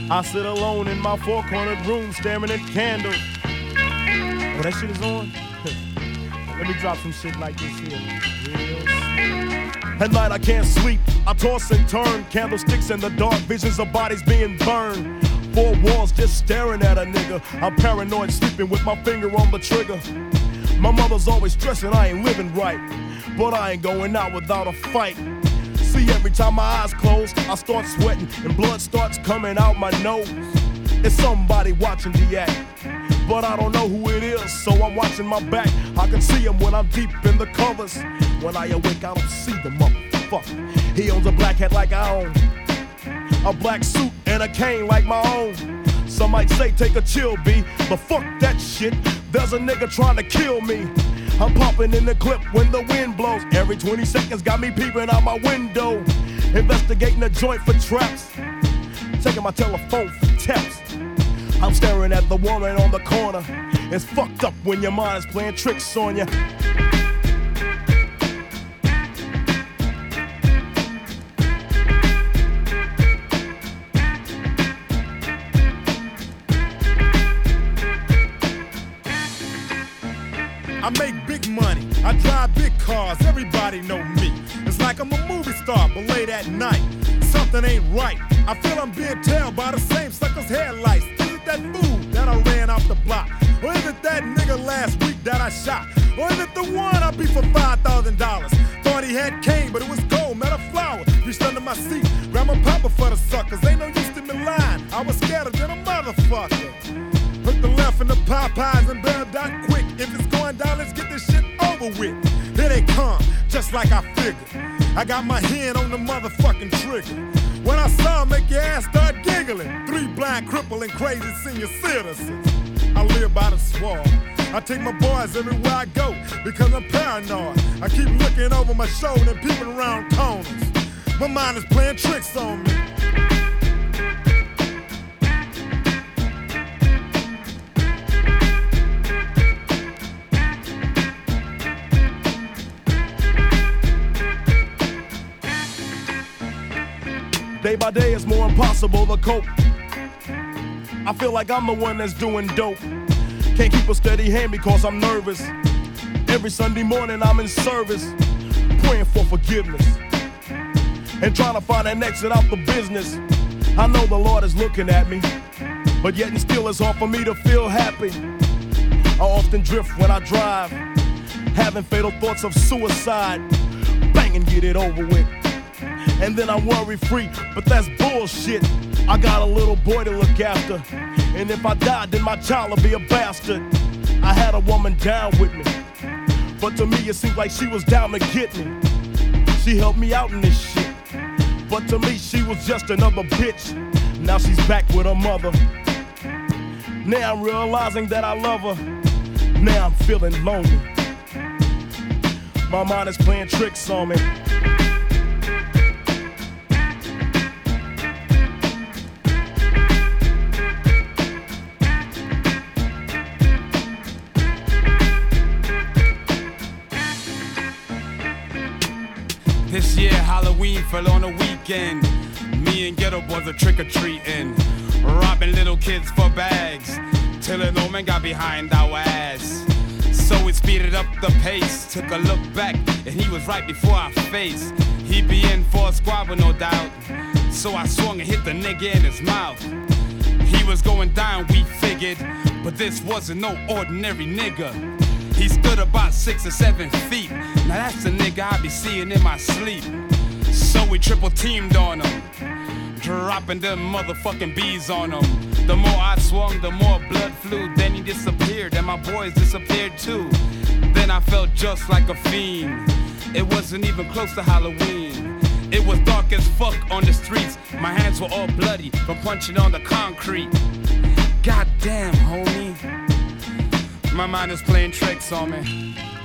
I sit alone in my four-cornered room staring at candles. Oh, that shit is on? Let me drop some shit like this here. At night I can't sleep, I toss and turn. Candlesticks in the dark, visions of bodies being burned. Four walls just staring at a nigga. I'm paranoid, sleeping with my finger on the trigger. My mother's always stressing I ain't living right, but I ain't going out without a fight. See, every time my eyes close, I start sweating and blood starts coming out my nose. It's somebody watching the act, but I don't know who it is, so I'm watching my back. I can see him when I'm deep in the covers. When I awake, I don't see the motherfucker. He owns a black hat like I own, a black suit and a cane like my own. Some might say take a chill, B, but fuck that shit. There's a nigga trying to kill me. I'm popping in the clip when the wind blows. Every 20 seconds got me peeping out my window. Investigating the joint for traps, taking my telephone for taps. I'm staring at the woman on the corner. It's fucked up when your mind is playing tricks on you. I make big money, I drive big cars, everybody know me. It's like I'm a movie star, but late at night, something ain't right. I feel I'm being tailed by the same sucker's headlights. Is it that fool that I ran off the block? Or is it that nigga last week that I shot? Or is it the one I beat for $5,000? Thought he had cane, but it was gold, met a flower. Reached under my seat, grabbed my papa for the suckers. Ain't no use to me lying, I was scared than a motherfucker. Hook the left in the Popeyes and bail down quick. If it's going down, let's get this shit over with. Here they come, just like I figured. I got my hand on the motherfucking trigger. When I saw him, make your ass start giggling. 3 blind, crippling, crazy senior citizens. I live by the swamp. I take my boys everywhere I go because I'm paranoid. I keep looking over my shoulder and peeping around corners. My mind is playing tricks on me. Day by day it's more impossible to cope. I feel like I'm the one that's doing dope. Can't keep a steady hand because I'm nervous. Every Sunday morning I'm in service, praying for forgiveness and trying to find an exit out the business. I know the Lord is looking at me, but yet and still it's hard for me to feel happy. I often drift when I drive, having fatal thoughts of suicide. Bang and get it over with. And then I'm worry-free, but that's bullshit. I got a little boy to look after, and if I die, then my child will be a bastard. I had a woman down with me, but to me it seemed like she was down to get me. She helped me out in this shit, but to me she was just another bitch. Now she's back with her mother. Now I'm realizing that I love her. Now I'm feeling lonely. My mind is playing tricks on me. This year Halloween fell on a weekend. Me and Ghetto Boys are trick-or-treating, robbing little kids for bags, till an old man got behind our ass. So we speeded up the pace, took a look back, and he was right before our face. He be in for a squabble, no doubt, so I swung and hit the nigga in his mouth. He was going down, we figured, but this wasn't no ordinary nigga. He stood about 6 or 7 feet. Now that's the nigga I be seeing in my sleep. So we triple teamed on him, dropping them motherfucking bees on him. The more I swung, the more blood flew. Then he disappeared, and my boys disappeared too. Then I felt just like a fiend. It wasn't even close to Halloween. It was dark as fuck on the streets. My hands were all bloody from punching on the concrete. Goddamn, homie. My mind is playing tricks on me.